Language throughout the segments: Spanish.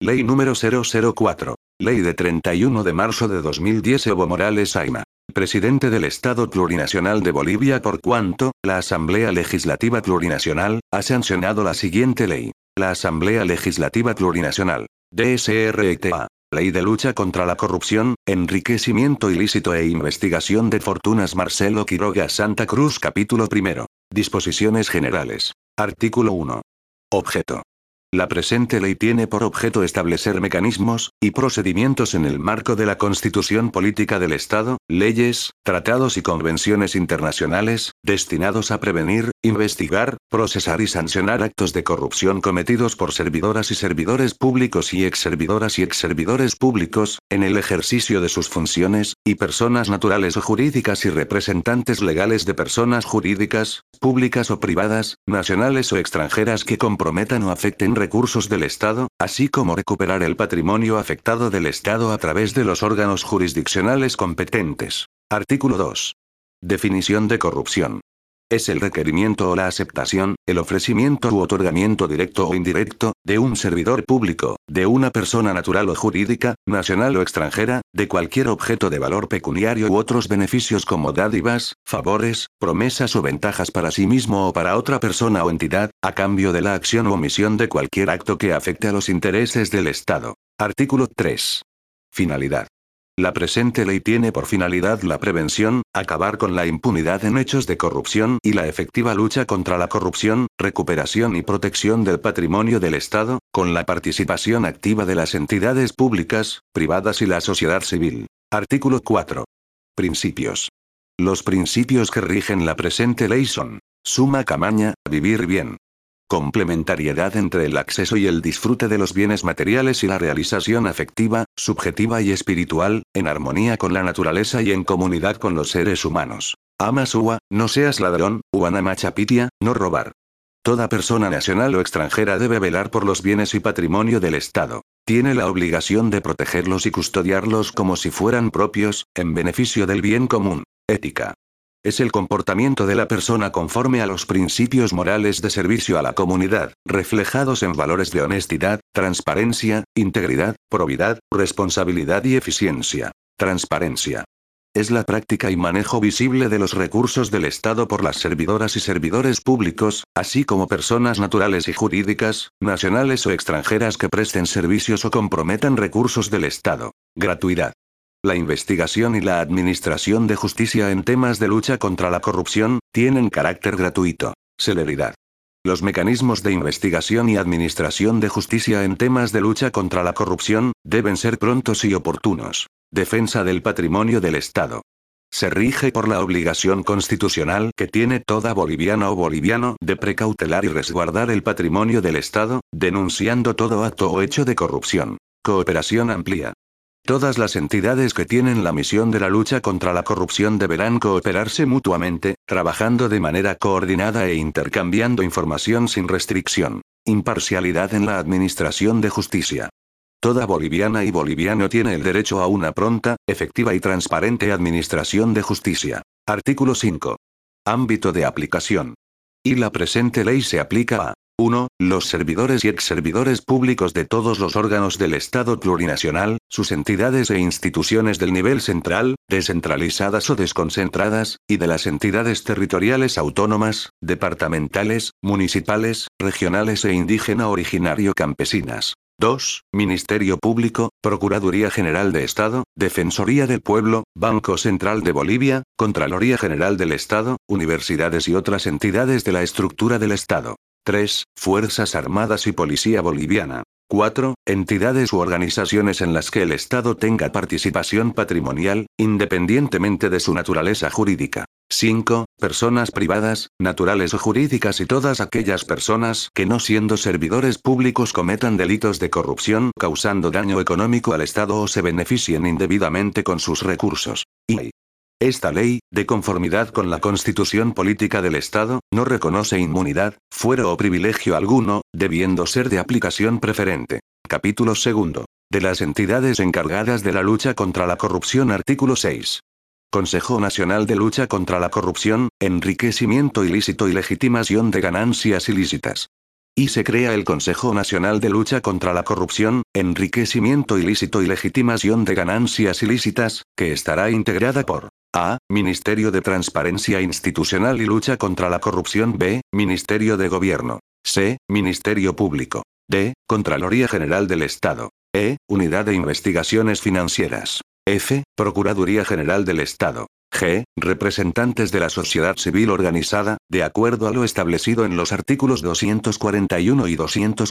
Ley número 004. Ley de 31 de marzo de 2010 Evo Morales Ayma. Presidente del Estado Plurinacional de Bolivia por cuanto, la Asamblea Legislativa Plurinacional, ha sancionado la siguiente ley. La Asamblea Legislativa Plurinacional. DSRTA. Ley de lucha contra la corrupción, enriquecimiento ilícito e investigación de fortunas Marcelo Quiroga Santa Cruz Capítulo 1. Disposiciones generales. Artículo 1. Objeto. La presente ley tiene por objeto establecer mecanismos y procedimientos en el marco de la Constitución Política del Estado, leyes, tratados y convenciones internacionales, destinados a prevenir, investigar, procesar y sancionar actos de corrupción cometidos por servidoras y servidores públicos y exservidoras y exservidores públicos, en el ejercicio de sus funciones, y personas naturales o jurídicas y representantes legales de personas jurídicas, públicas o privadas, nacionales o extranjeras que comprometan o afecten recursos del Estado, así como recuperar el patrimonio afectado del Estado a través de los órganos jurisdiccionales competentes. Artículo 2. Definición de corrupción. Es el requerimiento o la aceptación, el ofrecimiento u otorgamiento directo o indirecto, de un servidor público, de una persona natural o jurídica, nacional o extranjera, de cualquier objeto de valor pecuniario u otros beneficios como dádivas, favores, promesas o ventajas para sí mismo o para otra persona o entidad, a cambio de la acción u omisión de cualquier acto que afecte a los intereses del Estado. Artículo 3. Finalidad. La presente ley tiene por finalidad la prevención, acabar con la impunidad en hechos de corrupción y la efectiva lucha contra la corrupción, recuperación y protección del patrimonio del Estado, con la participación activa de las entidades públicas, privadas y la sociedad civil. Artículo 4. Principios. Los principios que rigen la presente ley son: suma camaña, vivir bien. Complementariedad entre el acceso y el disfrute de los bienes materiales y la realización afectiva, subjetiva y espiritual, en armonía con la naturaleza y en comunidad con los seres humanos. Ama sua, no seas ladrón, uanama chapitia, no robar. Toda persona nacional o extranjera debe velar por los bienes y patrimonio del Estado. Tiene la obligación de protegerlos y custodiarlos como si fueran propios, en beneficio del bien común. Ética. Es el comportamiento de la persona conforme a los principios morales de servicio a la comunidad, reflejados en valores de honestidad, transparencia, integridad, probidad, responsabilidad y eficiencia. Transparencia. Es la práctica y manejo visible de los recursos del Estado por las servidoras y servidores públicos, así como personas naturales y jurídicas, nacionales o extranjeras que presten servicios o comprometan recursos del Estado. Gratuidad. La investigación y la administración de justicia en temas de lucha contra la corrupción tienen carácter gratuito. Celeridad. Los mecanismos de investigación y administración de justicia en temas de lucha contra la corrupción deben ser prontos y oportunos. Defensa del patrimonio del Estado. Se rige por la obligación constitucional que tiene toda boliviana o boliviano de precautelar y resguardar el patrimonio del Estado, denunciando todo acto o hecho de corrupción. Cooperación amplia. Todas las entidades que tienen la misión de la lucha contra la corrupción deberán cooperarse mutuamente, trabajando de manera coordinada e intercambiando información sin restricción. Imparcialidad en la administración de justicia. Toda boliviana y boliviano tiene el derecho a una pronta, efectiva y transparente administración de justicia. Artículo 5. Ámbito de aplicación. Y la presente ley se aplica a: 1. Los servidores y exservidores públicos de todos los órganos del Estado plurinacional, sus entidades e instituciones del nivel central, descentralizadas o desconcentradas, y de las entidades territoriales autónomas, departamentales, municipales, regionales e indígena originario campesinas. 2. Ministerio Público, Procuraduría General de Estado, Defensoría del Pueblo, Banco Central de Bolivia, Contraloría General del Estado, universidades y otras entidades de la estructura del Estado. 3. Fuerzas Armadas y Policía Boliviana. 4. Entidades u organizaciones en las que el Estado tenga participación patrimonial, independientemente de su naturaleza jurídica. 5. Personas privadas, naturales o jurídicas y todas aquellas personas que no siendo servidores públicos cometan delitos de corrupción causando daño económico al Estado o se beneficien indebidamente con sus recursos. Y esta ley, de conformidad con la Constitución Política del Estado, no reconoce inmunidad, fuero o privilegio alguno, debiendo ser de aplicación preferente. Capítulo 2. De las entidades encargadas de la lucha contra la corrupción. Artículo 6. Consejo Nacional de Lucha contra la Corrupción, Enriquecimiento Ilícito y Legitimación de Ganancias Ilícitas. Y se crea el Consejo Nacional de Lucha contra la Corrupción, Enriquecimiento Ilícito y Legitimación de Ganancias Ilícitas, que estará integrada por A. Ministerio de Transparencia Institucional y Lucha contra la Corrupción. B. Ministerio de Gobierno. C. Ministerio Público. D. Contraloría General del Estado. E. Unidad de Investigaciones Financieras. F. Procuraduría General del Estado. G. Representantes de la sociedad civil organizada, de acuerdo a lo establecido en los artículos 241 y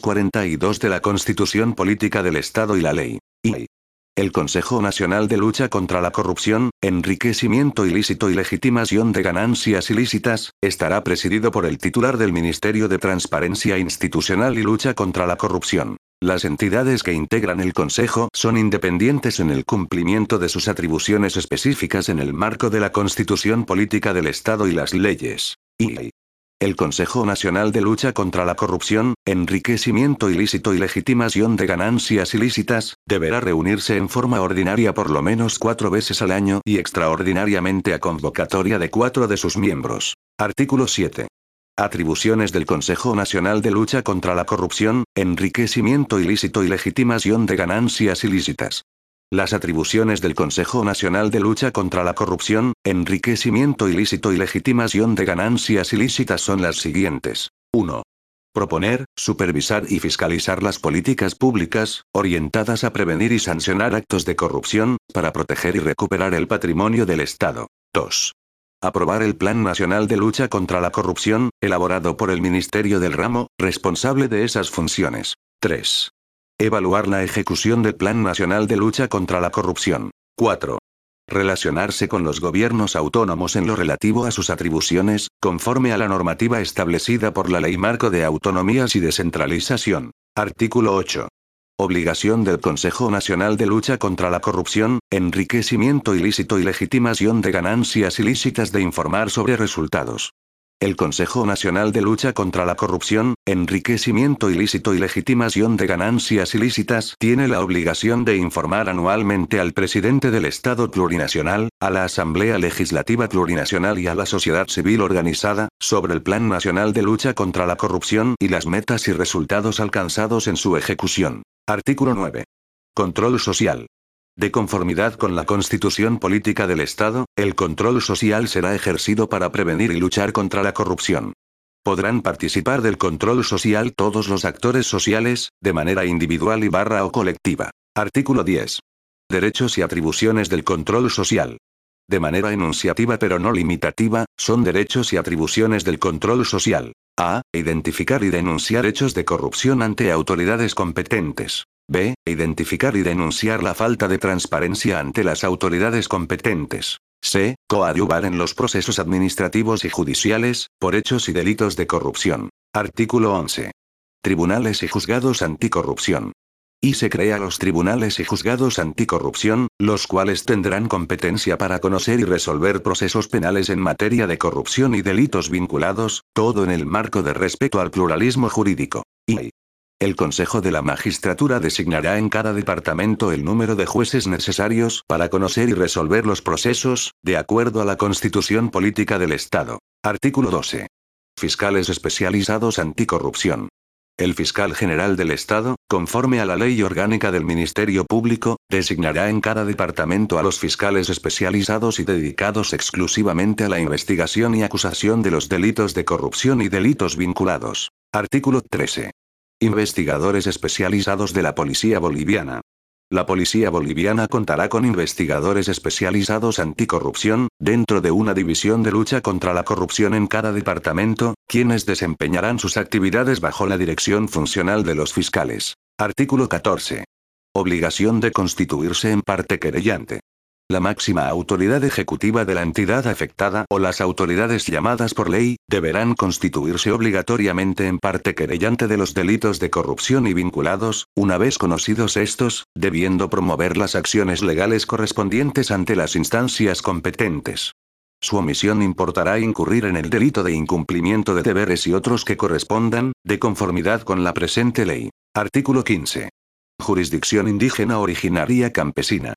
242 de la Constitución Política del Estado y la Ley. I. El Consejo Nacional de Lucha contra la Corrupción, Enriquecimiento Ilícito y Legitimación de Ganancias Ilícitas, estará presidido por el titular del Ministerio de Transparencia Institucional y Lucha contra la Corrupción. Las entidades que integran el Consejo son independientes en el cumplimiento de sus atribuciones específicas en el marco de la Constitución Política del Estado y las leyes. I. El Consejo Nacional de Lucha contra la Corrupción, Enriquecimiento Ilícito y Legitimación de Ganancias Ilícitas, deberá reunirse en forma ordinaria por lo menos 4 veces al año y extraordinariamente a convocatoria de 4 de sus miembros. Artículo 7. Atribuciones del Consejo Nacional de Lucha contra la Corrupción, Enriquecimiento Ilícito y Legitimación de Ganancias Ilícitas. Las atribuciones del Consejo Nacional de Lucha contra la Corrupción, Enriquecimiento Ilícito y Legitimación de Ganancias Ilícitas son las siguientes. 1. Proponer, supervisar y fiscalizar las políticas públicas, orientadas a prevenir y sancionar actos de corrupción, para proteger y recuperar el patrimonio del Estado. 2. Aprobar el Plan Nacional de Lucha contra la Corrupción, elaborado por el Ministerio del Ramo, responsable de esas funciones. 3. Evaluar la ejecución del Plan Nacional de Lucha contra la Corrupción. 4. Relacionarse con los gobiernos autónomos en lo relativo a sus atribuciones, conforme a la normativa establecida por la Ley Marco de Autonomías y Descentralización. Artículo 8. Obligación del Consejo Nacional de Lucha contra la Corrupción, Enriquecimiento Ilícito y Legitimación de Ganancias Ilícitas de informar sobre resultados. El Consejo Nacional de Lucha contra la Corrupción, Enriquecimiento Ilícito y Legitimación de Ganancias Ilícitas tiene la obligación de informar anualmente al presidente del Estado Plurinacional, a la Asamblea Legislativa Plurinacional y a la sociedad civil organizada, sobre el Plan Nacional de Lucha contra la Corrupción y las metas y resultados alcanzados en su ejecución. Artículo 9. Control social. De conformidad con la Constitución Política del Estado, el control social será ejercido para prevenir y luchar contra la corrupción. Podrán participar del control social todos los actores sociales, de manera individual o colectiva. Artículo 10. Derechos y atribuciones del control social. De manera enunciativa pero no limitativa, son derechos y atribuciones del control social. A. Identificar y denunciar hechos de corrupción ante autoridades competentes. B. Identificar y denunciar la falta de transparencia ante las autoridades competentes. C. Coadyuvar en los procesos administrativos y judiciales, por hechos y delitos de corrupción. Artículo 11. Tribunales y juzgados anticorrupción. Y se crea los tribunales y juzgados anticorrupción, los cuales tendrán competencia para conocer y resolver procesos penales en materia de corrupción y delitos vinculados, todo en el marco de respeto al pluralismo jurídico. Y el Consejo de la Magistratura designará en cada departamento el número de jueces necesarios para conocer y resolver los procesos, de acuerdo a la Constitución Política del Estado. Artículo 12. Fiscales especializados anticorrupción. El Fiscal General del Estado, conforme a la Ley Orgánica del Ministerio Público, designará en cada departamento a los fiscales especializados y dedicados exclusivamente a la investigación y acusación de los delitos de corrupción y delitos vinculados. Artículo 13. Investigadores especializados de la Policía Boliviana. La Policía Boliviana contará con investigadores especializados anticorrupción, dentro de una división de lucha contra la corrupción en cada departamento, quienes desempeñarán sus actividades bajo la dirección funcional de los fiscales. Artículo 14. Obligación de constituirse en parte querellante. La máxima autoridad ejecutiva de la entidad afectada o las autoridades llamadas por ley, deberán constituirse obligatoriamente en parte querellante de los delitos de corrupción y vinculados, una vez conocidos estos, debiendo promover las acciones legales correspondientes ante las instancias competentes. Su omisión importará incurrir en el delito de incumplimiento de deberes y otros que correspondan, de conformidad con la presente ley. Artículo 15. Jurisdicción indígena originaria campesina.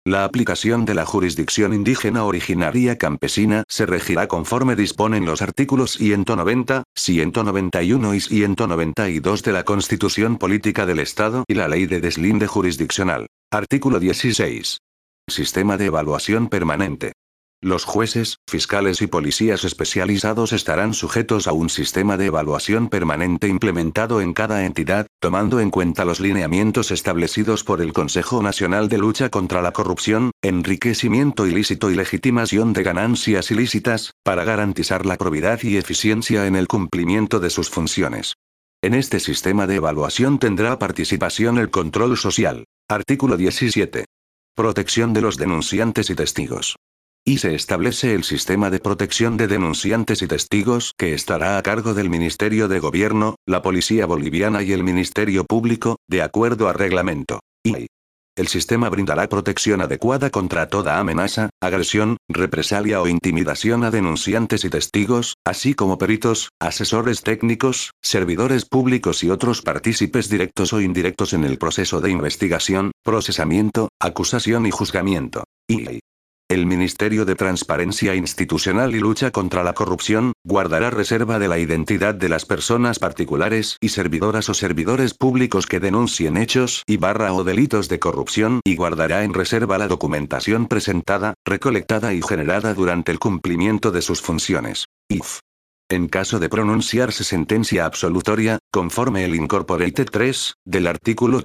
La aplicación de la jurisdicción indígena originaria campesina se regirá conforme disponen los artículos 190, 191 y 192 de la Constitución Política del Estado y la Ley de Deslinde Jurisdiccional. Artículo 16. Sistema de evaluación permanente. Los jueces, fiscales y policías especializados estarán sujetos a un sistema de evaluación permanente implementado en cada entidad, tomando en cuenta los lineamientos establecidos por el Consejo Nacional de Lucha contra la Corrupción, Enriquecimiento Ilícito y Legitimación de Ganancias Ilícitas, para garantizar la probidad y eficiencia en el cumplimiento de sus funciones. En este sistema de evaluación tendrá participación el control social. Artículo 17. Protección de los denunciantes y testigos. Y se establece el sistema de protección de denunciantes y testigos que estará a cargo del Ministerio de Gobierno, la Policía Boliviana y el Ministerio Público, de acuerdo a reglamento. Y el sistema brindará protección adecuada contra toda amenaza, agresión, represalia o intimidación a denunciantes y testigos, así como peritos, asesores técnicos, servidores públicos y otros partícipes directos o indirectos en el proceso de investigación, procesamiento, acusación y juzgamiento. Y el Ministerio de Transparencia Institucional y Lucha contra la Corrupción, guardará reserva de la identidad de las personas particulares y servidoras o servidores públicos que denuncien hechos o delitos de corrupción y guardará en reserva la documentación presentada, recolectada y generada durante el cumplimiento de sus funciones. En caso de pronunciarse sentencia absolutoria, conforme el Incorporated 3, del artículo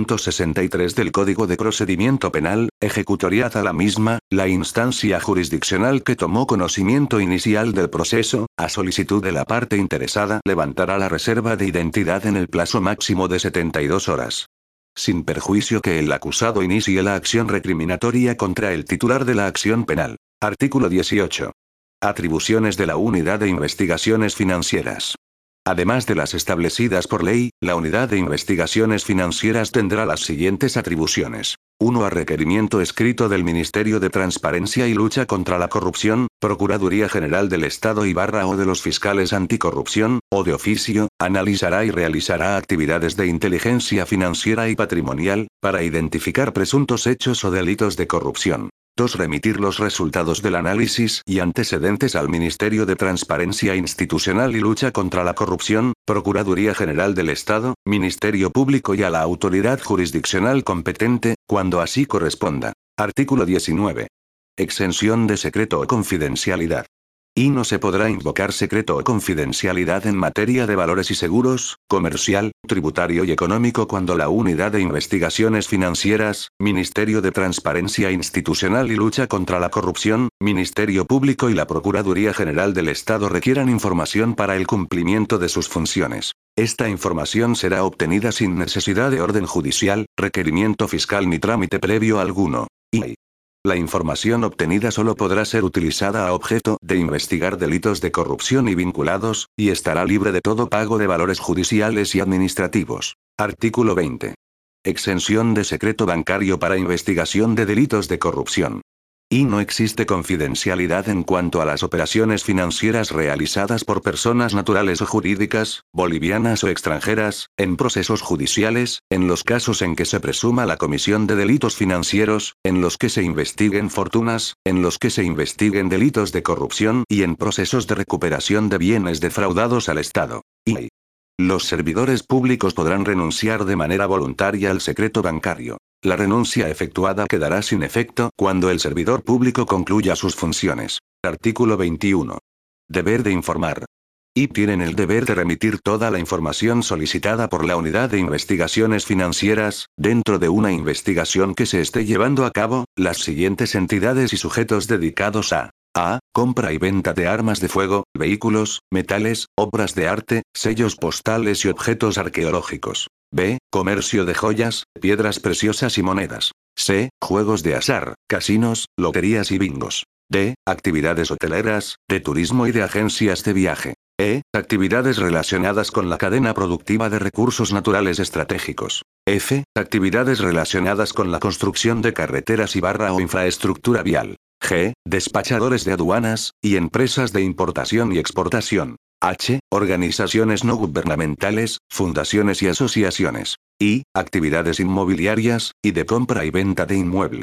363 del Código de Procedimiento Penal, ejecutoriada la misma, la instancia jurisdiccional que tomó conocimiento inicial del proceso, a solicitud de la parte interesada, levantará la reserva de identidad en el plazo máximo de 72 horas. Sin perjuicio que el acusado inicie la acción recriminatoria contra el titular de la acción penal. Artículo 18. Atribuciones de la Unidad de Investigaciones Financieras. Además de las establecidas por ley, la Unidad de Investigaciones Financieras tendrá las siguientes atribuciones. 1. A requerimiento escrito del Ministerio de Transparencia y Lucha contra la Corrupción, Procuraduría General del Estado o de los fiscales anticorrupción, o de oficio, analizará y realizará actividades de inteligencia financiera y patrimonial, para identificar presuntos hechos o delitos de corrupción. 2. Remitir los resultados del análisis y antecedentes al Ministerio de Transparencia Institucional y Lucha contra la Corrupción, Procuraduría General del Estado, Ministerio Público y a la autoridad jurisdiccional competente, cuando así corresponda. Artículo 19. Exención de secreto o confidencialidad. Y no se podrá invocar secreto o confidencialidad en materia de valores y seguros, comercial, tributario y económico cuando la Unidad de Investigaciones Financieras, Ministerio de Transparencia Institucional y Lucha contra la Corrupción, Ministerio Público y la Procuraduría General del Estado requieran información para el cumplimiento de sus funciones. Esta información será obtenida sin necesidad de orden judicial, requerimiento fiscal ni trámite previo alguno. Y la información obtenida solo podrá ser utilizada a objeto de investigar delitos de corrupción y vinculados, y estará libre de todo pago de valores judiciales y administrativos. Artículo 20. Exención de secreto bancario para investigación de delitos de corrupción. Y no existe confidencialidad en cuanto a las operaciones financieras realizadas por personas naturales o jurídicas, bolivianas o extranjeras, en procesos judiciales, en los casos en que se presuma la comisión de delitos financieros, en los que se investiguen fortunas, en los que se investiguen delitos de corrupción y en procesos de recuperación de bienes defraudados al Estado. Y los servidores públicos podrán renunciar de manera voluntaria al secreto bancario. La renuncia efectuada quedará sin efecto cuando el servidor público concluya sus funciones. Artículo 21. Deber de informar. Y tienen el deber de remitir toda la información solicitada por la Unidad de Investigaciones Financieras, dentro de una investigación que se esté llevando a cabo, las siguientes entidades y sujetos dedicados a compra y venta de armas de fuego, vehículos, metales, obras de arte, sellos postales y objetos arqueológicos. B. Comercio de joyas, piedras preciosas y monedas. C. Juegos de azar, casinos, loterías y bingos. D. Actividades hoteleras, de turismo y de agencias de viaje. E. Actividades relacionadas con la cadena productiva de recursos naturales estratégicos. F. Actividades relacionadas con la construcción de carreteras o infraestructura vial. G. Despachadores de aduanas, y empresas de importación y exportación. H. Organizaciones no gubernamentales, fundaciones y asociaciones. I. Actividades inmobiliarias, y de compra y venta de inmuebles.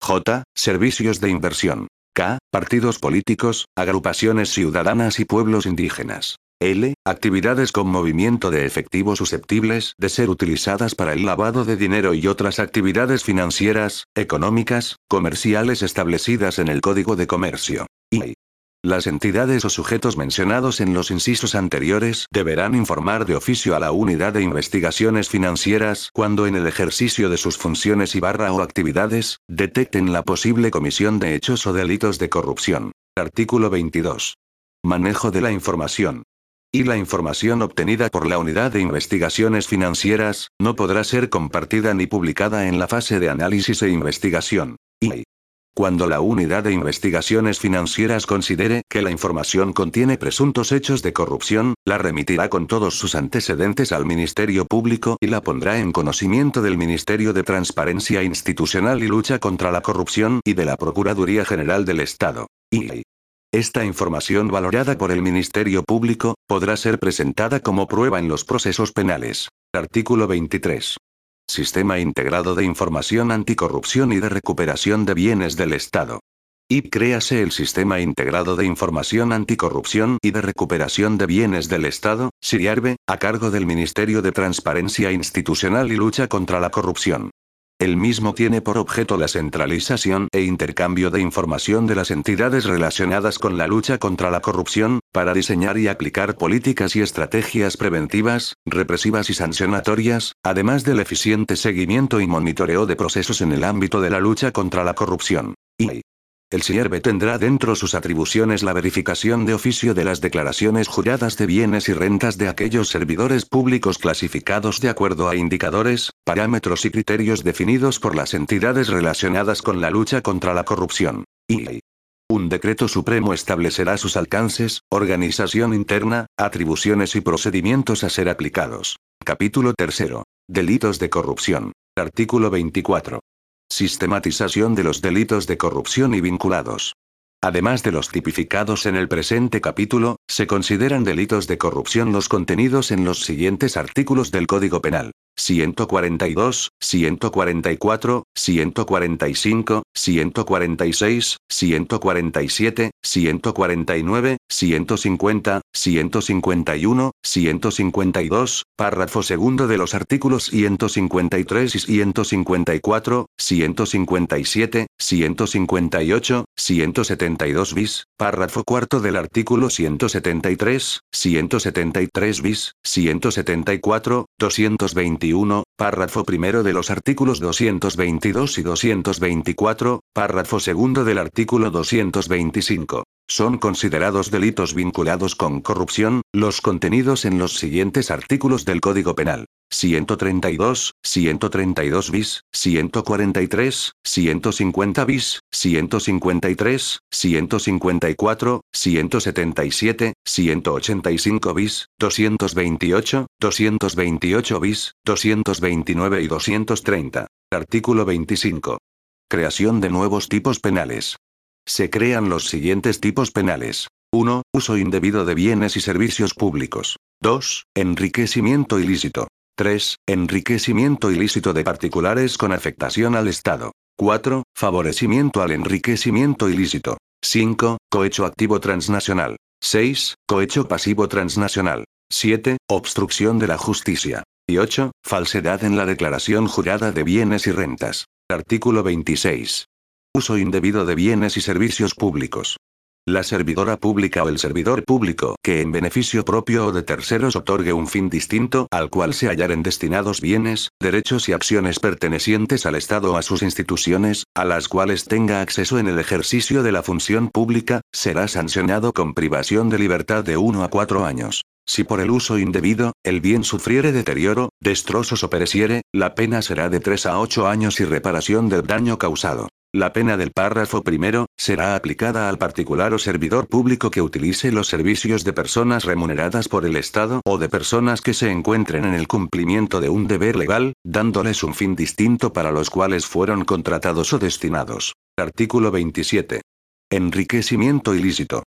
J. Servicios de inversión. K. Partidos políticos, agrupaciones ciudadanas y pueblos indígenas. L. Actividades con movimiento de efectivo susceptibles de ser utilizadas para el lavado de dinero y otras actividades financieras, económicas, comerciales establecidas en el Código de Comercio. I. Las entidades o sujetos mencionados en los incisos anteriores deberán informar de oficio a la Unidad de Investigaciones Financieras cuando en el ejercicio de sus funciones o actividades, detecten la posible comisión de hechos o delitos de corrupción. Artículo 22. Manejo de la información. Y la información obtenida por la Unidad de Investigaciones Financieras no podrá ser compartida ni publicada en la fase de análisis e investigación. Y cuando la Unidad de Investigaciones Financieras considere que la información contiene presuntos hechos de corrupción, la remitirá con todos sus antecedentes al Ministerio Público y la pondrá en conocimiento del Ministerio de Transparencia Institucional y Lucha contra la Corrupción y de la Procuraduría General del Estado. Y esta información valorada por el Ministerio Público podrá ser presentada como prueba en los procesos penales. Artículo 23. Sistema Integrado de Información Anticorrupción y de Recuperación de Bienes del Estado. Y créase el Sistema Integrado de Información Anticorrupción y de Recuperación de Bienes del Estado, SIRIARBE, a cargo del Ministerio de Transparencia Institucional y Lucha contra la Corrupción. El mismo tiene por objeto la centralización e intercambio de información de las entidades relacionadas con la lucha contra la corrupción, para diseñar y aplicar políticas y estrategias preventivas, represivas y sancionatorias, además del eficiente seguimiento y monitoreo de procesos en el ámbito de la lucha contra la corrupción. Y el SIRIARBE tendrá dentro sus atribuciones la verificación de oficio de las declaraciones juradas de bienes y rentas de aquellos servidores públicos clasificados de acuerdo a indicadores, parámetros y criterios definidos por las entidades relacionadas con la lucha contra la corrupción. Y un decreto supremo establecerá sus alcances, organización interna, atribuciones y procedimientos a ser aplicados. Capítulo 3. Delitos de corrupción. Artículo 24. Sistematización de los delitos de corrupción y vinculados. Además de los tipificados en el presente capítulo, se consideran delitos de corrupción los contenidos en los siguientes artículos del Código Penal: 142, 144, 145, 146, 147, 149, 150, 151, 152, párrafo segundo de los artículos 153 y 154, 157, 158, 172 bis, párrafo cuarto del artículo 173, 173 bis, 174, 221, párrafo primero de los artículos 222 y 224, párrafo segundo del artículo 225. Son considerados delitos vinculados con corrupción, los contenidos en los siguientes artículos del Código Penal: 132, 132 bis, 143, 150 bis, 153, 154, 177, 185 bis, 228, 228 bis, 229 y 230. Artículo 25. Creación de nuevos tipos penales. Se crean los siguientes tipos penales. 1. Uso indebido de bienes y servicios públicos. 2. Enriquecimiento ilícito. 3. Enriquecimiento ilícito de particulares con afectación al Estado. 4. Favorecimiento al enriquecimiento ilícito. 5. Cohecho activo transnacional. 6. Cohecho pasivo transnacional. 7. Obstrucción de la justicia. Y 8. Falsedad en la declaración jurada de bienes y rentas. Artículo 26. Uso indebido de bienes y servicios públicos. La servidora pública o el servidor público que en beneficio propio o de terceros otorgue un fin distinto al cual se hallaren destinados bienes, derechos y acciones pertenecientes al Estado o a sus instituciones, a las cuales tenga acceso en el ejercicio de la función pública, será sancionado con privación de libertad de 1 a 4 años. Si por el uso indebido, el bien sufriere deterioro, destrozos o pereciere, la pena será de 3 a 8 años y reparación del daño causado. La pena del párrafo primero, será aplicada al particular o servidor público que utilice los servicios de personas remuneradas por el Estado o de personas que se encuentren en el cumplimiento de un deber legal, dándoles un fin distinto para los cuales fueron contratados o destinados. Artículo 27. Enriquecimiento ilícito.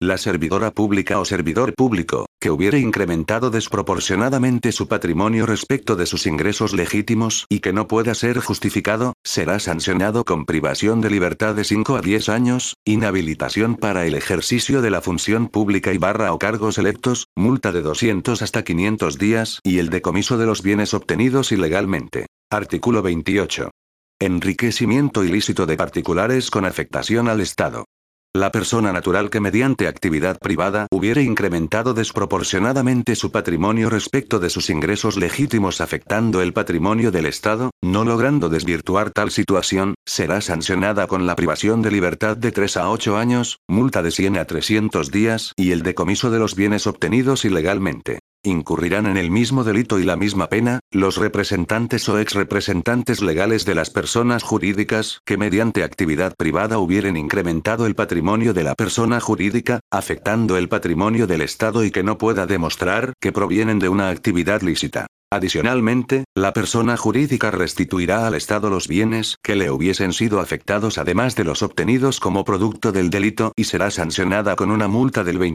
La servidora pública o servidor público, que hubiere incrementado desproporcionadamente su patrimonio respecto de sus ingresos legítimos y que no pueda ser justificado, será sancionado con privación de libertad de 5 a 10 años, inhabilitación para el ejercicio de la función pública y barra o cargos electos, multa de 200 hasta 500 días y el decomiso de los bienes obtenidos ilegalmente. Artículo 28. Enriquecimiento ilícito de particulares con afectación al Estado. La persona natural que mediante actividad privada hubiere incrementado desproporcionadamente su patrimonio respecto de sus ingresos legítimos afectando el patrimonio del Estado, no logrando desvirtuar tal situación, será sancionada con la privación de libertad de 3 a 8 años, multa de 100 a 300 días y el decomiso de los bienes obtenidos ilegalmente. Incurrirán en el mismo delito y la misma pena, los representantes o ex-representantes legales de las personas jurídicas que mediante actividad privada hubieren incrementado el patrimonio de la persona jurídica, afectando el patrimonio del Estado y que no pueda demostrar que provienen de una actividad lícita. Adicionalmente, la persona jurídica restituirá al Estado los bienes que le hubiesen sido afectados además de los obtenidos como producto del delito y será sancionada con una multa del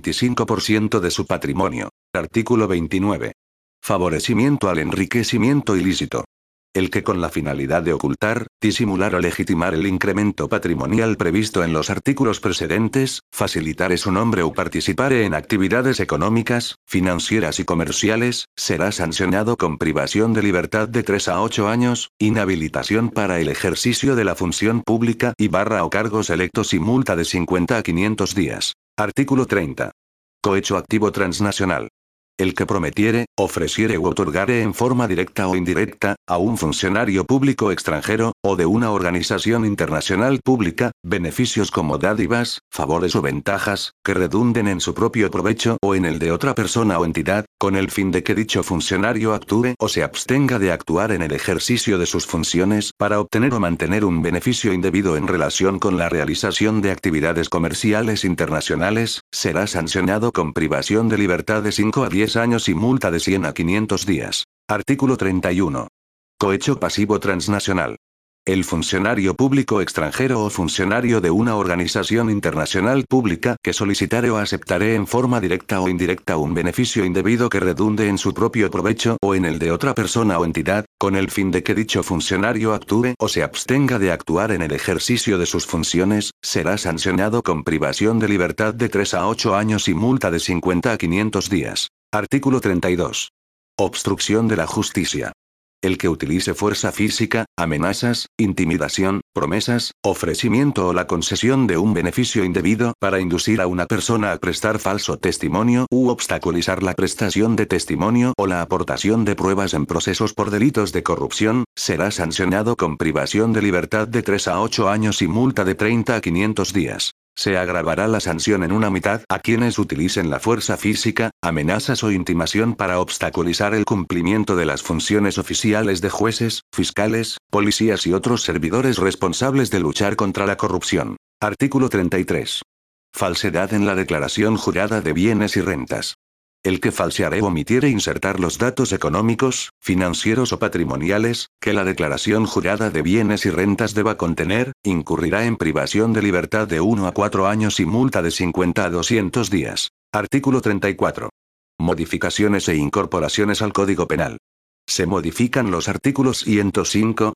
25% de su patrimonio. Artículo 29. Favorecimiento al enriquecimiento ilícito. El que con la finalidad de ocultar, disimular o legitimar el incremento patrimonial previsto en los artículos precedentes, facilitare su nombre o participare en actividades económicas, financieras y comerciales, será sancionado con privación de libertad de 3 a 8 años, inhabilitación para el ejercicio de la función pública y barra o cargos electos y multa de 50 a 500 días. Artículo 30. Cohecho activo transnacional. El que prometiere, ofreciere u otorgare en forma directa o indirecta, a un funcionario público extranjero, o de una organización internacional pública, beneficios como dádivas, favores o ventajas, que redunden en su propio provecho o en el de otra persona o entidad, con el fin de que dicho funcionario actúe o se abstenga de actuar en el ejercicio de sus funciones para obtener o mantener un beneficio indebido en relación con la realización de actividades comerciales internacionales, será sancionado con privación de libertad de 5 a 10 años y multa de 100 a 500 días. Artículo 31. Cohecho pasivo transnacional. El funcionario público extranjero o funcionario de una organización internacional pública que solicitare o aceptare en forma directa o indirecta un beneficio indebido que redunde en su propio provecho o en el de otra persona o entidad, con el fin de que dicho funcionario actúe o se abstenga de actuar en el ejercicio de sus funciones, será sancionado con privación de libertad de 3 a 8 años y multa de 50 a 500 días. Artículo 32. Obstrucción de la justicia. El que utilice fuerza física, amenazas, intimidación, promesas, ofrecimiento o la concesión de un beneficio indebido para inducir a una persona a prestar falso testimonio u obstaculizar la prestación de testimonio o la aportación de pruebas en procesos por delitos de corrupción, será sancionado con privación de libertad de 3 a 8 años y multa de 30 a 500 días. Se agravará la sanción en una mitad a quienes utilicen la fuerza física, amenazas o intimación para obstaculizar el cumplimiento de las funciones oficiales de jueces, fiscales, policías y otros servidores responsables de luchar contra la corrupción. Artículo 33. Falsedad en la declaración jurada de bienes y rentas. El que falseare o omitiere insertar los datos económicos, financieros o patrimoniales, que la declaración jurada de bienes y rentas deba contener, incurrirá en privación de libertad de 1 a 4 años y multa de 50 a 200 días. Artículo 34. Modificaciones e incorporaciones al Código Penal. Se modifican los artículos 105,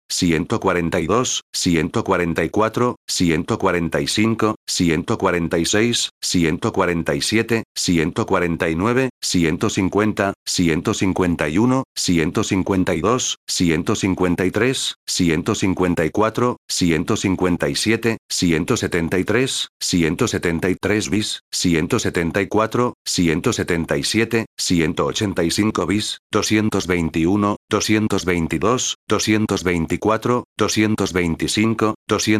142, 144, 145, 146, 147, 149, 150, 151, 152, 153, 154, 157, 173, 173 bis, 174, 177, 185 bis, 221, 222, 224, 225,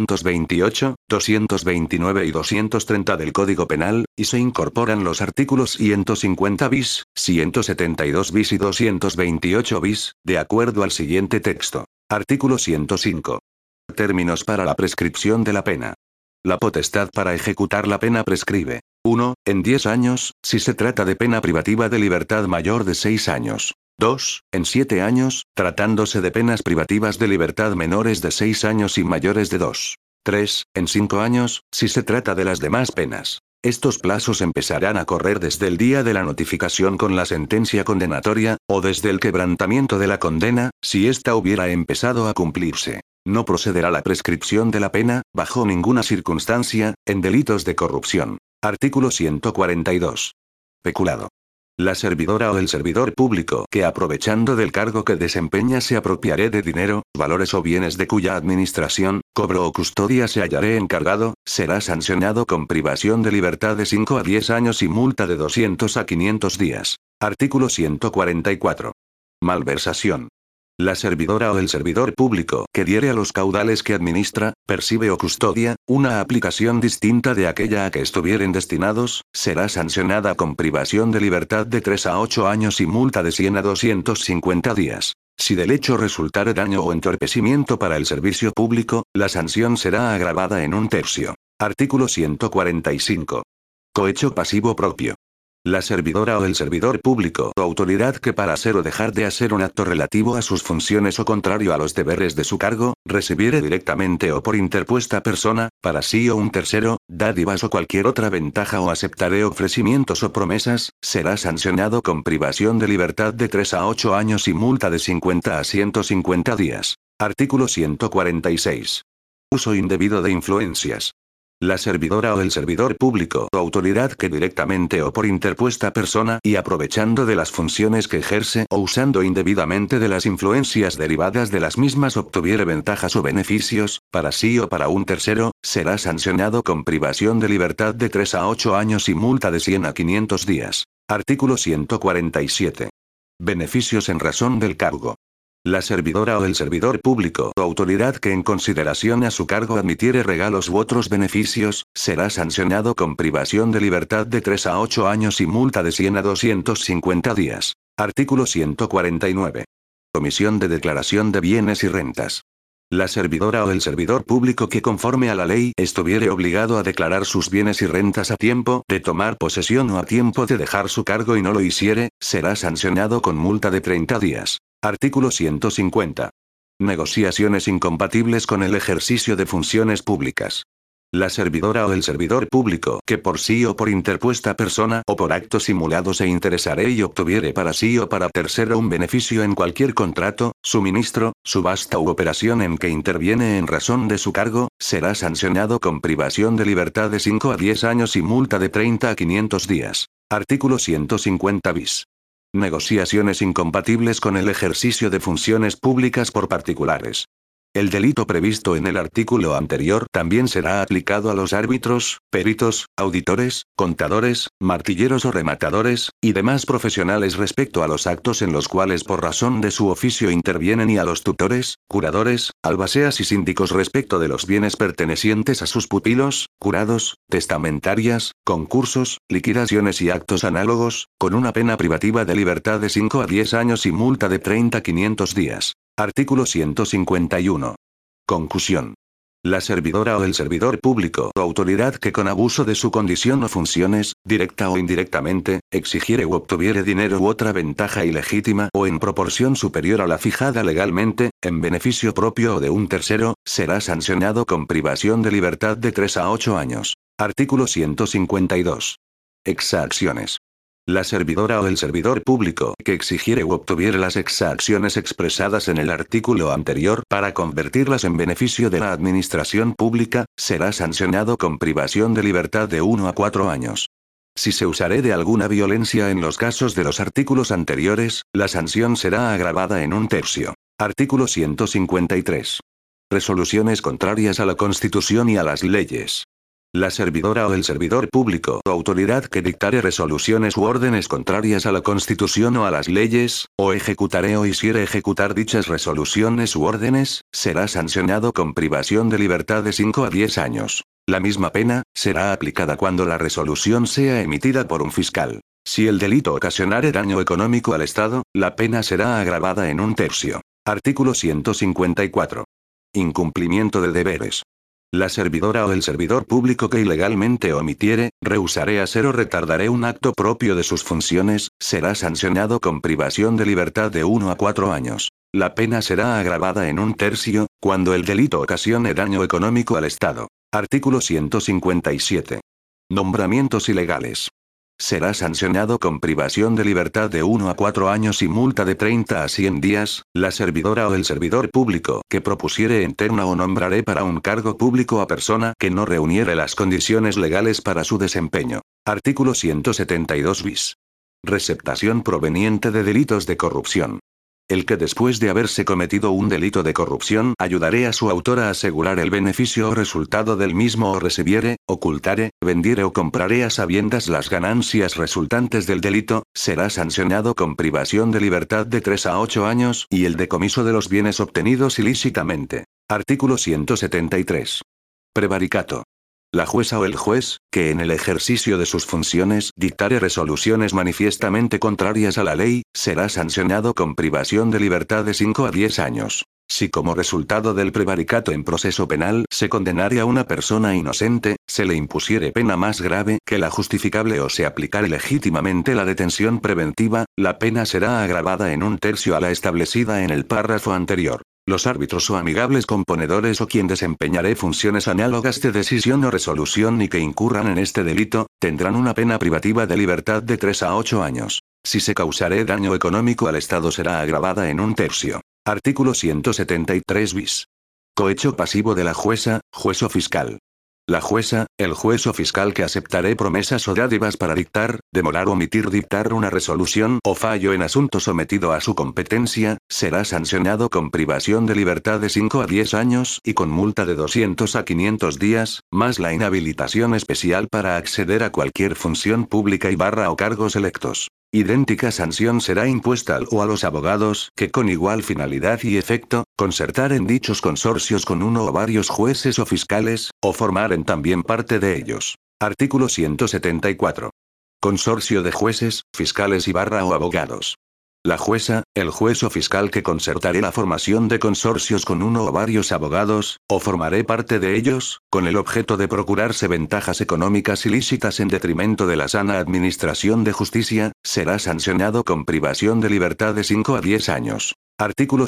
228, 229 y 230 del Código Penal, y se incorporan los artículos 150 bis, 172 bis y 228 bis, de acuerdo al siguiente texto. Artículo 105. Términos para la prescripción de la pena. La potestad para ejecutar la pena prescribe. 1. En 10 años, si se trata de pena privativa de libertad mayor de 6 años. 2. En 7 años, tratándose de penas privativas de libertad menores de 6 años y mayores de 2. 3. En 5 años, si se trata de las demás penas. Estos plazos empezarán a correr desde el día de la notificación con la sentencia condenatoria, o desde el quebrantamiento de la condena, si ésta hubiera empezado a cumplirse. No procederá la prescripción de la pena, bajo ninguna circunstancia, en delitos de corrupción. Artículo 142. Peculado. La servidora o el servidor público que aprovechando del cargo que desempeña se apropiaré de dinero, valores o bienes de cuya administración, cobro o custodia se hallaré encargado, será sancionado con privación de libertad de 5 a 10 años y multa de 200 a 500 días. Artículo 144. Malversación. La servidora o el servidor público que diere a los caudales que administra, percibe o custodia, una aplicación distinta de aquella a que estuvieren destinados, será sancionada con privación de libertad de 3 a 8 años y multa de 100 a 250 días. Si del hecho resultare daño o entorpecimiento para el servicio público, la sanción será agravada en un tercio. Artículo 145. Cohecho pasivo propio. La servidora o el servidor público o autoridad que para hacer o dejar de hacer un acto relativo a sus funciones o contrario a los deberes de su cargo, recibiere directamente o por interpuesta persona, para sí o un tercero, dádivas o cualquier otra ventaja o aceptare ofrecimientos o promesas, será sancionado con privación de libertad de 3 a 8 años y multa de 50 a 150 días. Artículo 146. Uso indebido de influencias. La servidora o el servidor público o autoridad que directamente o por interpuesta persona y aprovechando de las funciones que ejerce o usando indebidamente de las influencias derivadas de las mismas obtuviere ventajas o beneficios, para sí o para un tercero, será sancionado con privación de libertad de 3 a 8 años y multa de 100 a 500 días. Artículo 147. Beneficios en razón del cargo. La servidora o el servidor público o autoridad que en consideración a su cargo admitiere regalos u otros beneficios, será sancionado con privación de libertad de 3 a 8 años y multa de 100 a 250 días. Artículo 149. Omisión de declaración de bienes y rentas. La servidora o el servidor público que conforme a la ley estuviere obligado a declarar sus bienes y rentas a tiempo de tomar posesión o a tiempo de dejar su cargo y no lo hiciere, será sancionado con multa de 30 días. Artículo 150. Negociaciones incompatibles con el ejercicio de funciones públicas. La servidora o el servidor público que por sí o por interpuesta persona o por actos simulados se interesare y obtuviere para sí o para tercero un beneficio en cualquier contrato, suministro, subasta u operación en que interviene en razón de su cargo, será sancionado con privación de libertad de 5 a 10 años y multa de 30 a 500 días. Artículo 150 bis. Negociaciones incompatibles con el ejercicio de funciones públicas por particulares. El delito previsto en el artículo anterior también será aplicado a los árbitros, peritos, auditores, contadores, martilleros o rematadores, y demás profesionales respecto a los actos en los cuales por razón de su oficio intervienen y a los tutores, curadores, albaceas y síndicos respecto de los bienes pertenecientes a sus pupilos, curados, testamentarias, concursos, liquidaciones y actos análogos, con una pena privativa de libertad de 5 a 10 años y multa de 30 a 500 días. Artículo 151. Concusión. La servidora o el servidor público o autoridad que con abuso de su condición o funciones, directa o indirectamente, exigiere u obtuviere dinero u otra ventaja ilegítima o en proporción superior a la fijada legalmente, en beneficio propio o de un tercero, será sancionado con privación de libertad de 3 a 8 años. Artículo 152. Exacciones. La servidora o el servidor público que exigiere u obtuviere las exacciones expresadas en el artículo anterior para convertirlas en beneficio de la administración pública, será sancionado con privación de libertad de 1 a 4 años. Si se usare de alguna violencia en los casos de los artículos anteriores, la sanción será agravada en un tercio. Artículo 153. Resoluciones contrarias a la Constitución y a las leyes. La servidora o el servidor público o autoridad que dictare resoluciones u órdenes contrarias a la Constitución o a las leyes, o ejecutare o hiciere ejecutar dichas resoluciones u órdenes, será sancionado con privación de libertad de 5 a 10 años. La misma pena será aplicada cuando la resolución sea emitida por un fiscal. Si el delito ocasionare daño económico al Estado, la pena será agravada en un tercio. Artículo 154. Incumplimiento de deberes. La servidora o el servidor público que ilegalmente omitiere, rehusare hacer o retardaré un acto propio de sus funciones, será sancionado con privación de libertad de 1 a 4 años. La pena será agravada en un tercio, cuando el delito ocasione daño económico al Estado. Artículo 157. Nombramientos ilegales. Será sancionado con privación de libertad de 1 a 4 años y multa de 30 a 100 días, la servidora o el servidor público que propusiere en terna o nombraré para un cargo público a persona que no reuniere las condiciones legales para su desempeño. Artículo 172 bis. Receptación proveniente de delitos de corrupción. El que después de haberse cometido un delito de corrupción ayudaré a su autor a asegurar el beneficio o resultado del mismo o recibiere, ocultare, vendiere o compraré a sabiendas las ganancias resultantes del delito, será sancionado con privación de libertad de 3 a 8 años y el decomiso de los bienes obtenidos ilícitamente. Artículo 173. Prevaricato. La jueza o el juez, que en el ejercicio de sus funciones dictare resoluciones manifiestamente contrarias a la ley, será sancionado con privación de libertad de 5 a 10 años. Si como resultado del prevaricato en proceso penal se condenare a una persona inocente, se le impusiere pena más grave que la justificable o se aplicare legítimamente la detención preventiva, la pena será agravada en 1/3 a la establecida en el párrafo anterior. Los árbitros o amigables componedores o quien desempeñaré funciones análogas de decisión o resolución y que incurran en este delito, tendrán una pena privativa de libertad de 3 a 8 años. Si se causare daño económico al Estado será agravada en 1/3. Artículo 173 bis. Cohecho pasivo de la jueza, juez o fiscal. La jueza, el juez o fiscal que aceptaré promesas o dádivas para dictar, demorar o omitir dictar una resolución o fallo en asunto sometido a su competencia, será sancionado con privación de libertad de 5 a 10 años y con multa de 200 a 500 días, más la inhabilitación especial para acceder a cualquier función pública y o cargos electos. Idéntica sanción será impuesta al o a los abogados que con igual finalidad y efecto, concertaren dichos consorcios con uno o varios jueces o fiscales, o formaren también parte de ellos. Artículo 174. Consorcio de jueces, fiscales y o abogados. La jueza, el juez o fiscal que concertaré la formación de consorcios con uno o varios abogados, o formaré parte de ellos, con el objeto de procurarse ventajas económicas ilícitas en detrimento de la sana administración de justicia, será sancionado con privación de libertad de 5 a 10 años. Artículo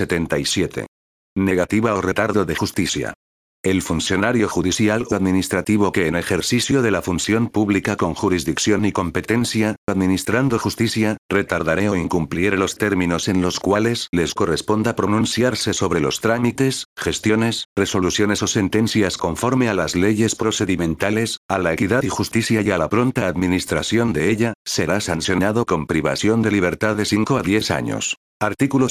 177. Negativa o retardo de justicia. El funcionario judicial o administrativo que en ejercicio de la función pública con jurisdicción y competencia, administrando justicia, retardaré o incumpliere los términos en los cuales les corresponda pronunciarse sobre los trámites, gestiones, resoluciones o sentencias conforme a las leyes procedimentales, a la equidad y justicia y a la pronta administración de ella, será sancionado con privación de libertad de 5 a 10 años. Artículo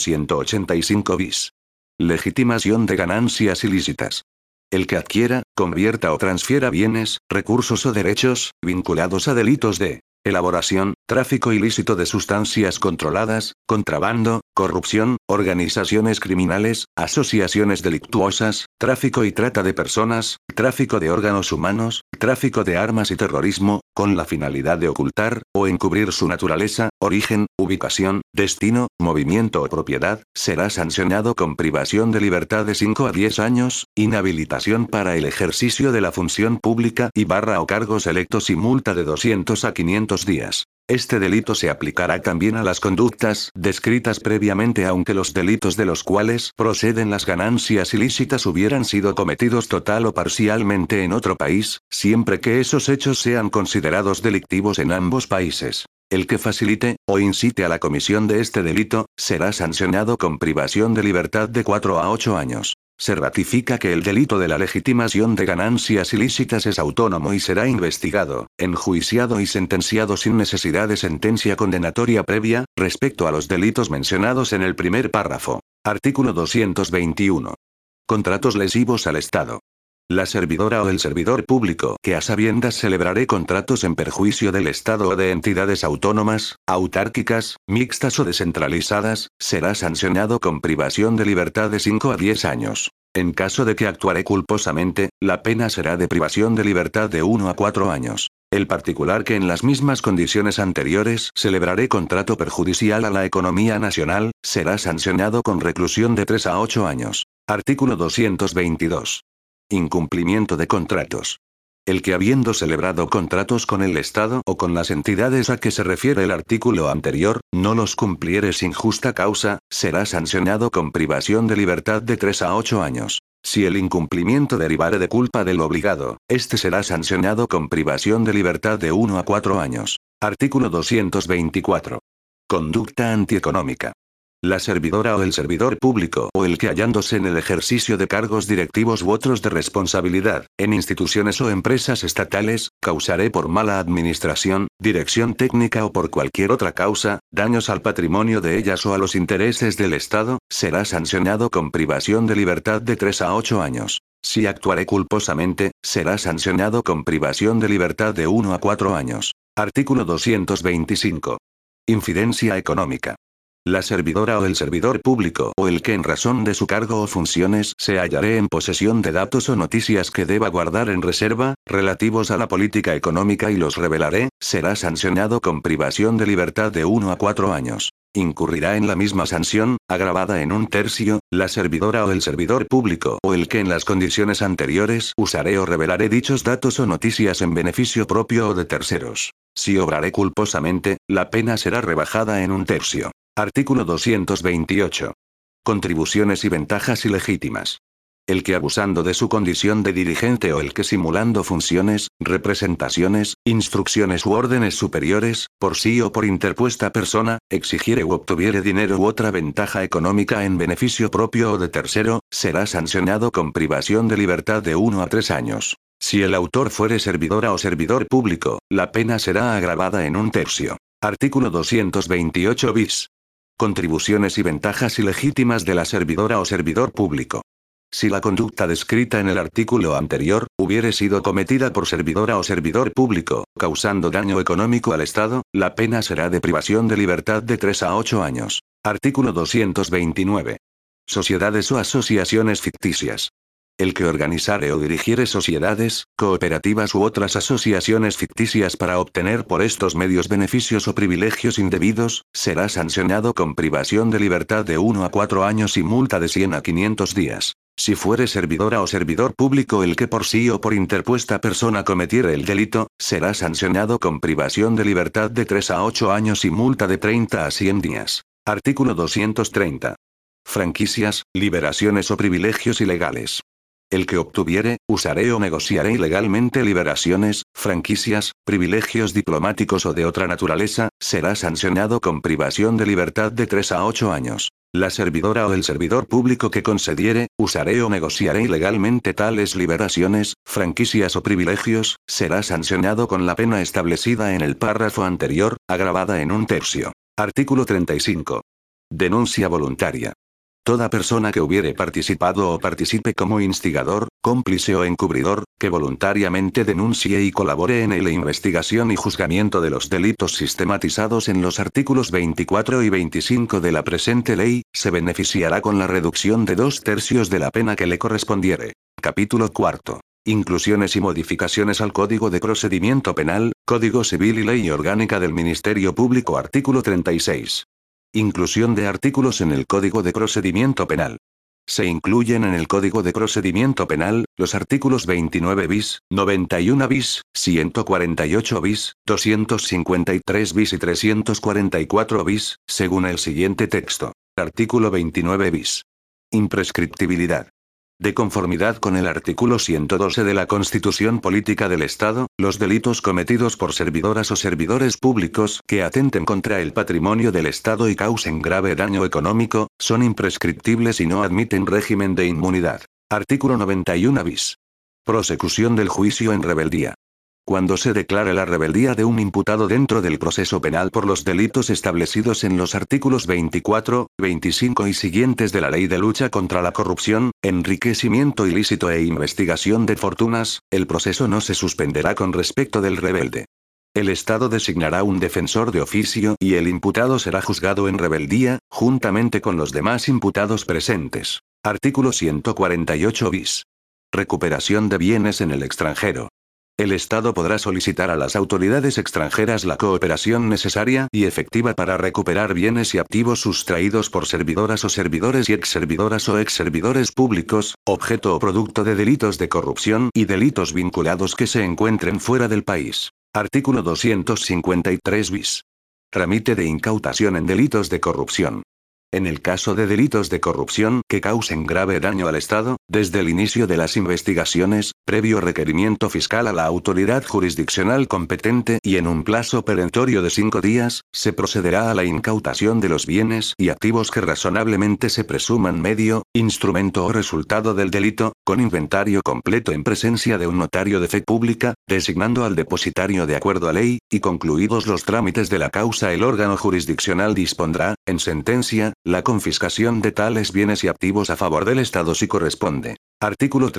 185 bis. Legitimación de ganancias ilícitas. El que adquiera, convierta o transfiera bienes, recursos o derechos, vinculados a delitos de elaboración, tráfico ilícito de sustancias controladas, contrabando, corrupción, organizaciones criminales, asociaciones delictuosas, tráfico y trata de personas, tráfico de órganos humanos, tráfico de armas y terrorismo, con la finalidad de ocultar, o encubrir su naturaleza, origen, ubicación, destino, movimiento o propiedad, será sancionado con privación de libertad de 5 a 10 años, inhabilitación para el ejercicio de la función pública y o cargos electos y multa de 200 a 500 días. Este delito se aplicará también a las conductas descritas previamente aunque los delitos de los cuales proceden las ganancias ilícitas hubieran sido cometidos total o parcialmente en otro país, siempre que esos hechos sean considerados delictivos en ambos países. El que facilite, o incite a la comisión de este delito, será sancionado con privación de libertad de 4 a 8 años. Se ratifica que el delito de la legitimación de ganancias ilícitas es autónomo y será investigado, enjuiciado y sentenciado sin necesidad de sentencia condenatoria previa, respecto a los delitos mencionados en el primer párrafo. Artículo 221. Contratos lesivos al Estado. La servidora o el servidor público que a sabiendas celebraré contratos en perjuicio del Estado o de entidades autónomas, autárquicas, mixtas o descentralizadas, será sancionado con privación de libertad de 5 a 10 años. En caso de que actuare culposamente, la pena será de privación de libertad de 1 a 4 años. El particular que en las mismas condiciones anteriores celebraré contrato perjudicial a la economía nacional, será sancionado con reclusión de 3 a 8 años. Artículo 222. Incumplimiento de contratos. El que habiendo celebrado contratos con el Estado o con las entidades a que se refiere el artículo anterior, no los cumpliere sin justa causa, será sancionado con privación de libertad de 3 a 8 años. Si el incumplimiento derivare de culpa del obligado, este será sancionado con privación de libertad de 1 a 4 años. Artículo 224. Conducta antieconómica. La servidora o el servidor público o el que hallándose en el ejercicio de cargos directivos u otros de responsabilidad, en instituciones o empresas estatales, causaré por mala administración, dirección técnica o por cualquier otra causa, daños al patrimonio de ellas o a los intereses del Estado, será sancionado con privación de libertad de 3 a 8 años. Si actuaré culposamente, será sancionado con privación de libertad de 1 a 4 años. Artículo 225. Infidencia económica. La servidora o el servidor público o el que en razón de su cargo o funciones se hallaré en posesión de datos o noticias que deba guardar en reserva, relativos a la política económica y los revelaré, será sancionado con privación de libertad de 1 a 4 años. Incurrirá en la misma sanción, agravada en 1/3, la servidora o el servidor público o el que en las condiciones anteriores usaré o revelaré dichos datos o noticias en beneficio propio o de terceros. Si obraré culposamente, la pena será rebajada en 1/3. Artículo 228. Contribuciones y ventajas ilegítimas. El que abusando de su condición de dirigente o el que simulando funciones, representaciones, instrucciones u órdenes superiores, por sí o por interpuesta persona, exigiere u obtuviere dinero u otra ventaja económica en beneficio propio o de tercero, será sancionado con privación de libertad de 1 a 3 años. Si el autor fuere servidora o servidor público, la pena será agravada en 1/3. Artículo 228 bis. Contribuciones y ventajas ilegítimas de la servidora o servidor público. Si la conducta descrita en el artículo anterior, hubiere sido cometida por servidora o servidor público, causando daño económico al Estado, la pena será de privación de libertad de 3 a 8 años. Artículo 229. Sociedades o asociaciones ficticias. El que organizare o dirigiere sociedades, cooperativas u otras asociaciones ficticias para obtener por estos medios beneficios o privilegios indebidos, será sancionado con privación de libertad de 1 a 4 años y multa de 100 a 500 días. Si fuere servidora o servidor público el que por sí o por interpuesta persona cometiere el delito, será sancionado con privación de libertad de 3 a 8 años y multa de 30 a 100 días. Artículo 230. Franquicias, liberaciones o privilegios ilegales. El que obtuviere, usaré o negociaré ilegalmente liberaciones, franquicias, privilegios diplomáticos o de otra naturaleza, será sancionado con privación de libertad de 3 a 8 años. La servidora o el servidor público que concediere, usaré o negociaré ilegalmente tales liberaciones, franquicias o privilegios, será sancionado con la pena establecida en el párrafo anterior, agravada en 1/3. Artículo 35. Denuncia voluntaria. Toda persona que hubiere participado o participe como instigador, cómplice o encubridor, que voluntariamente denuncie y colabore en la investigación y juzgamiento de los delitos sistematizados en los artículos 24 y 25 de la presente ley, se beneficiará con la reducción de 2/3 de la pena que le correspondiere. Capítulo 4. Inclusiones y modificaciones al Código de Procedimiento Penal, Código Civil y Ley Orgánica del Ministerio Público. Artículo 36. Inclusión de artículos en el Código de Procedimiento Penal. Se incluyen en el Código de Procedimiento Penal, los artículos 29 bis, 91 bis, 148 bis, 253 bis y 344 bis, según el siguiente texto. Artículo 29 bis. Imprescriptibilidad. De conformidad con el artículo 112 de la Constitución Política del Estado, los delitos cometidos por servidoras o servidores públicos que atenten contra el patrimonio del Estado y causen grave daño económico, son imprescriptibles y no admiten régimen de inmunidad. Artículo 91 bis. Prosecución del juicio en rebeldía. Cuando se declare la rebeldía de un imputado dentro del proceso penal por los delitos establecidos en los artículos 24, 25 y siguientes de la Ley de Lucha contra la Corrupción, enriquecimiento ilícito e investigación de fortunas, el proceso no se suspenderá con respecto del rebelde. El Estado designará un defensor de oficio y el imputado será juzgado en rebeldía, juntamente con los demás imputados presentes. Artículo 148 bis. Recuperación de bienes en el extranjero. El Estado podrá solicitar a las autoridades extranjeras la cooperación necesaria y efectiva para recuperar bienes y activos sustraídos por servidoras o servidores y exservidoras o exservidores públicos, objeto o producto de delitos de corrupción y delitos vinculados que se encuentren fuera del país. Artículo 253 bis. Trámite de incautación en delitos de corrupción. En el caso de delitos de corrupción que causen grave daño al Estado, desde el inicio de las investigaciones, previo requerimiento fiscal a la autoridad jurisdiccional competente y en un plazo perentorio de 5 días, se procederá a la incautación de los bienes y activos que razonablemente se presuman medio, instrumento o resultado del delito, con inventario completo en presencia de un notario de fe pública, designando al depositario de acuerdo a ley, y concluidos los trámites de la causa el órgano jurisdiccional dispondrá, en sentencia, la confiscación de tales bienes y activos a favor del Estado si corresponde. Artículo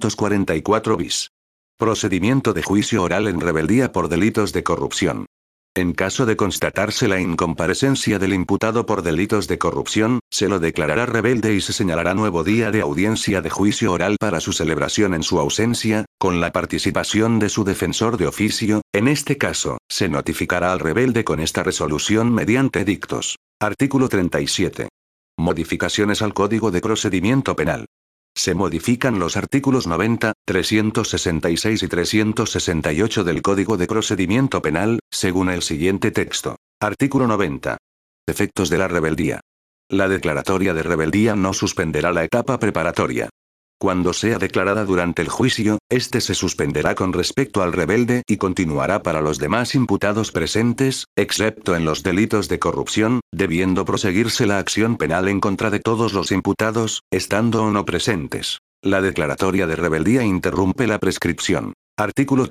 344 bis. Procedimiento de juicio oral en rebeldía por delitos de corrupción. En caso de constatarse la incomparecencia del imputado por delitos de corrupción, se lo declarará rebelde y se señalará nuevo día de audiencia de juicio oral para su celebración en su ausencia, con la participación de su defensor de oficio. En este caso, se notificará al rebelde con esta resolución mediante edictos. Artículo 37. Modificaciones al Código de Procedimiento Penal. Se modifican los artículos 90, 366 y 368 del Código de Procedimiento Penal, según el siguiente texto. Artículo 90. Efectos de la rebeldía. La declaratoria de rebeldía no suspenderá la etapa preparatoria. Cuando sea declarada durante el juicio, este se suspenderá con respecto al rebelde y continuará para los demás imputados presentes, excepto en los delitos de corrupción, debiendo proseguirse la acción penal en contra de todos los imputados, estando o no presentes. La declaratoria de rebeldía interrumpe la prescripción. Artículo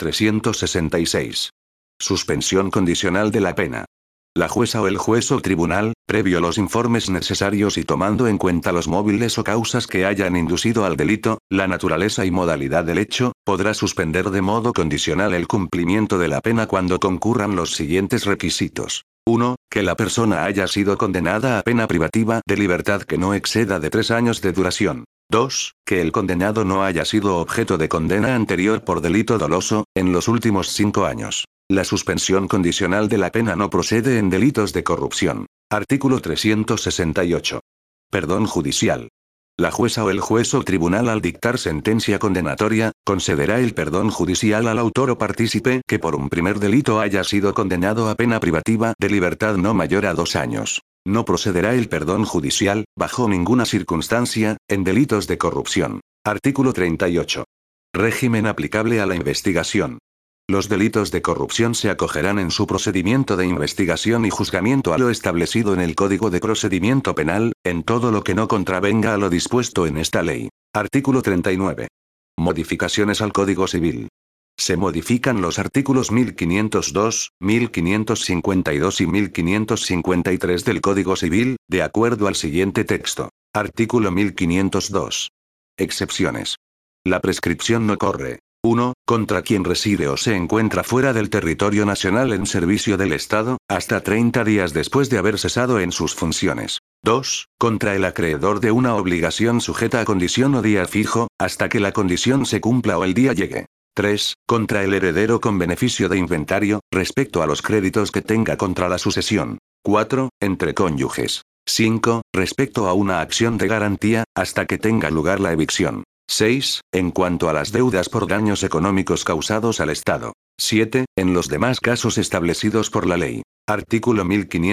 366. Suspensión condicional de la pena. La jueza o el juez o tribunal, previo los informes necesarios y tomando en cuenta los móviles o causas que hayan inducido al delito, la naturaleza y modalidad del hecho, podrá suspender de modo condicional el cumplimiento de la pena cuando concurran los siguientes requisitos. 1. Que la persona haya sido condenada a pena privativa de libertad que no exceda de 3 años de duración. 2. Que el condenado no haya sido objeto de condena anterior por delito doloso, en los últimos 5 años. La suspensión condicional de la pena no procede en delitos de corrupción. Artículo 368. Perdón judicial. La jueza o el juez o tribunal al dictar sentencia condenatoria, concederá el perdón judicial al autor o partícipe que por un primer delito haya sido condenado a pena privativa de libertad no mayor a 2 años. No procederá el perdón judicial, bajo ninguna circunstancia, en delitos de corrupción. Artículo 38. Régimen aplicable a la investigación. Los delitos de corrupción se acogerán en su procedimiento de investigación y juzgamiento a lo establecido en el Código de Procedimiento Penal, en todo lo que no contravenga a lo dispuesto en esta ley. Artículo 39. Modificaciones al Código Civil. Se modifican los artículos 1502, 1552 y 1553 del Código Civil, de acuerdo al siguiente texto. Artículo 1502. Excepciones. La prescripción no corre. 1. Contra quien reside o se encuentra fuera del territorio nacional en servicio del Estado, hasta 30 días después de haber cesado en sus funciones. 2. Contra el acreedor de una obligación sujeta a condición o día fijo, hasta que la condición se cumpla o el día llegue. 3. Contra el heredero con beneficio de inventario, respecto a los créditos que tenga contra la sucesión. 4. Entre cónyuges. 5. Respecto a una acción de garantía, hasta que tenga lugar la evicción. 6. En cuanto a las deudas por daños económicos causados al Estado. 7. En los demás casos establecidos por la ley. Artículo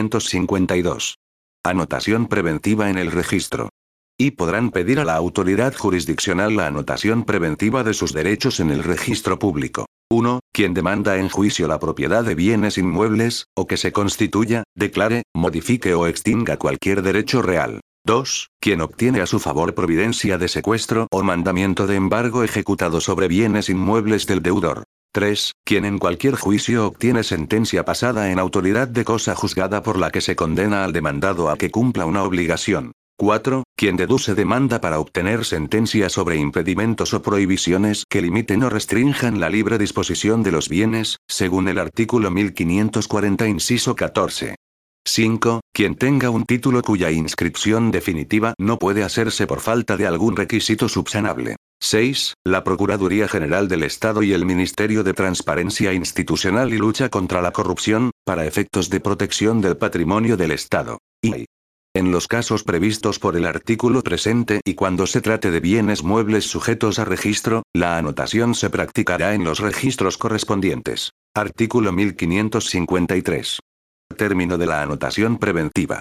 1552. Anotación preventiva en el registro. Y podrán pedir a la autoridad jurisdiccional la anotación preventiva de sus derechos en el registro público. 1. Quien demanda en juicio la propiedad de bienes inmuebles, o que se constituya, declare, modifique o extinga cualquier derecho real. 2. Quien obtiene a su favor providencia de secuestro o mandamiento de embargo ejecutado sobre bienes inmuebles del deudor. 3. Quien en cualquier juicio obtiene sentencia pasada en autoridad de cosa juzgada por la que se condena al demandado a que cumpla una obligación. 4. Quien deduce demanda para obtener sentencia sobre impedimentos o prohibiciones que limiten o restrinjan la libre disposición de los bienes, según el artículo 1540 inciso 14. 5. Quien tenga un título cuya inscripción definitiva no puede hacerse por falta de algún requisito subsanable. 6. La Procuraduría General del Estado y el Ministerio de Transparencia Institucional y Lucha contra la Corrupción, para efectos de protección del patrimonio del Estado. Y en los casos previstos por el artículo presente y cuando se trate de bienes muebles sujetos a registro, la anotación se practicará en los registros correspondientes. Artículo 1553. Término de la anotación preventiva.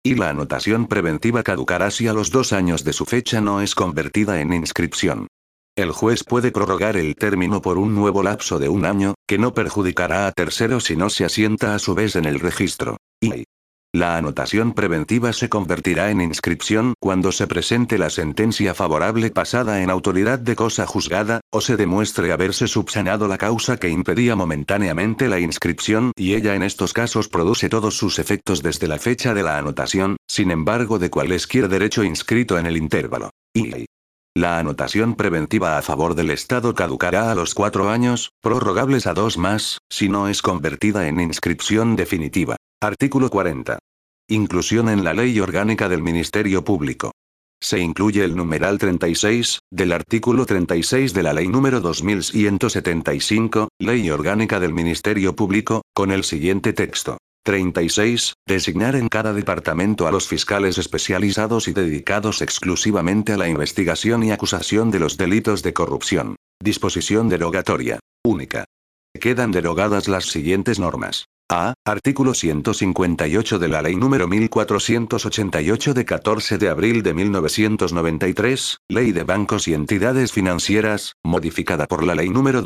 Y la anotación preventiva caducará si a los 2 años de su fecha no es convertida en inscripción. El juez puede prorrogar el término por un nuevo lapso de 1 año, que no perjudicará a terceros si no se asienta a su vez en el registro. Y la anotación preventiva se convertirá en inscripción cuando se presente la sentencia favorable pasada en autoridad de cosa juzgada, o se demuestre haberse subsanado la causa que impedía momentáneamente la inscripción y ella en estos casos produce todos sus efectos desde la fecha de la anotación, sin embargo de cualesquier derecho inscrito en el intervalo. Y la anotación preventiva a favor del Estado caducará a los 4 años, prorrogables a 2 más, si no es convertida en inscripción definitiva. Artículo 40. Inclusión en la Ley Orgánica del Ministerio Público. Se incluye el numeral 36, del artículo 36 de la Ley número 2175, Ley Orgánica del Ministerio Público, con el siguiente texto. 36. Designar en cada departamento a los fiscales especializados y dedicados exclusivamente a la investigación y acusación de los delitos de corrupción. Disposición derogatoria. Única. Quedan derogadas las siguientes normas. A. Artículo 158 de la Ley número 1488 de 14 de abril de 1993, Ley de Bancos y Entidades Financieras, modificada por la Ley número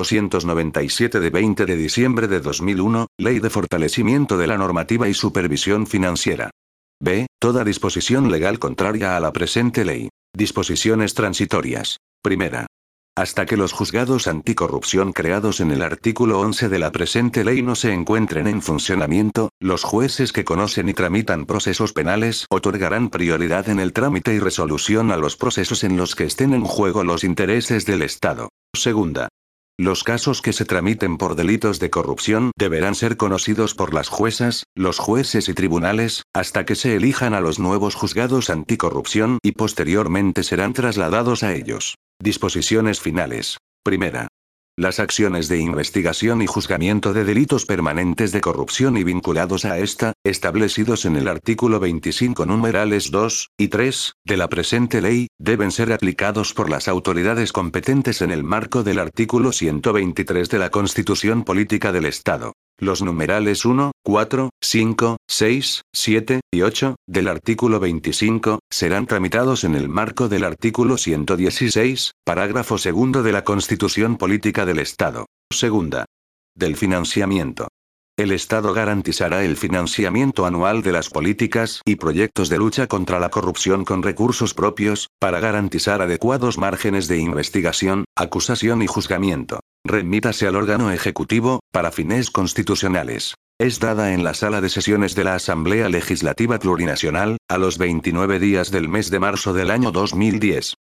2297 de 20 de diciembre de 2001, Ley de Fortalecimiento de la Normativa y Supervisión Financiera. B. Toda disposición legal contraria a la presente ley. Disposiciones transitorias. Primera. Hasta que los juzgados anticorrupción creados en el artículo 11 de la presente ley no se encuentren en funcionamiento, los jueces que conocen y tramitan procesos penales otorgarán prioridad en el trámite y resolución a los procesos en los que estén en juego los intereses del Estado. Segunda. Los casos que se tramiten por delitos de corrupción deberán ser conocidos por las juezas, los jueces y tribunales, hasta que se elijan a los nuevos juzgados anticorrupción y posteriormente serán trasladados a ellos. Disposiciones finales. Primera. Las acciones de investigación y juzgamiento de delitos permanentes de corrupción y vinculados a esta, establecidos en el artículo 25 numerales 2 y 3, de la presente ley, deben ser aplicados por las autoridades competentes en el marco del artículo 123 de la Constitución Política del Estado. Los numerales 1, 4, 5, 6, 7 y 8, del artículo 25, serán tramitados en el marco del artículo 116, parágrafo segundo de la Constitución Política del Estado. Segunda. Del financiamiento. El Estado garantizará el financiamiento anual de las políticas y proyectos de lucha contra la corrupción con recursos propios, para garantizar adecuados márgenes de investigación, acusación y juzgamiento. Remítase al órgano ejecutivo, para fines constitucionales. Es dada en la sala de sesiones de la Asamblea Legislativa Plurinacional, a los 29 días del mes de marzo del año 2010.